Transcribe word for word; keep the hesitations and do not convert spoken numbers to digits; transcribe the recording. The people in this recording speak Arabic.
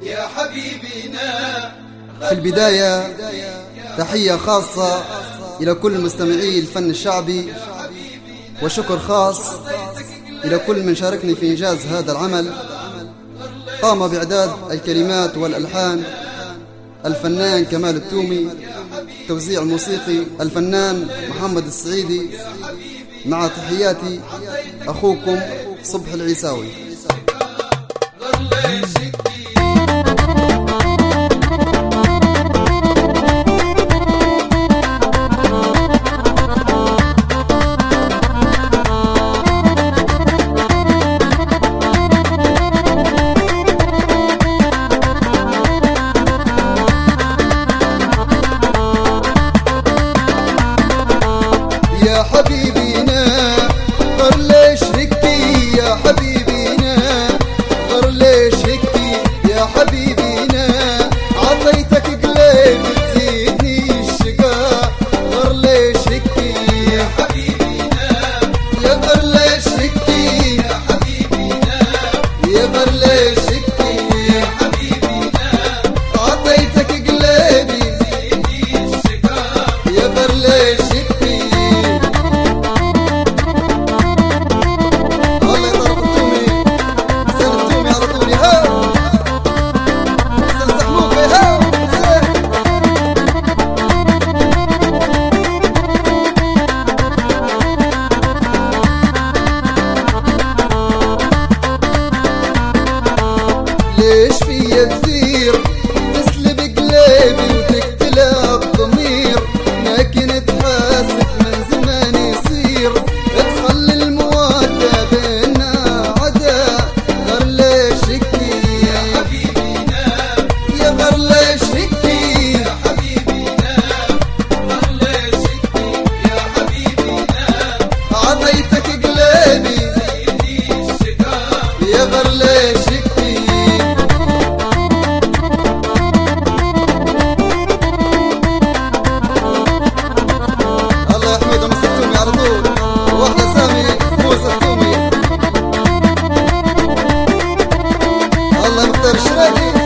يا حبيبنا. في البداية تحية خاصة إلى كل مستمعي الفن الشعبي، وشكر خاص إلى كل من شاركني في إنجاز هذا العمل. قام بإعداد الكلمات والألحان الفنان كمال التومي، توزيع الموسيقي الفنان محمد السعيدي، مع تحياتي أخوكم صبح العيساوي. يا حبيبنا غر ليش هكي، يا حبيبنا غر ليش هكي، يا حبيبنا عطيتك قلبي تزيدني الشقا. غر ليش هكي يا حبيبنا، يا غر ليش هكي يا حبيبنا، يا غر ليش هكي يا حبيبنا عطيتك قلبي تزيدني الشقا. يا غر ليش هكي. ليش فيا كثير تسلب قلبي وتقتلع الضمير، ما كنت حاسب من زمان يصير تخلي المودة بينا عدا. غر ليش هكي يا حبيبنا، يا غر ليش هكي يا حبيبنا، غر ليش هكي يا حبيبنا عطيتك قلبي زيدني الشقا. يا غر ليش هكي. الله مختار الشراكي.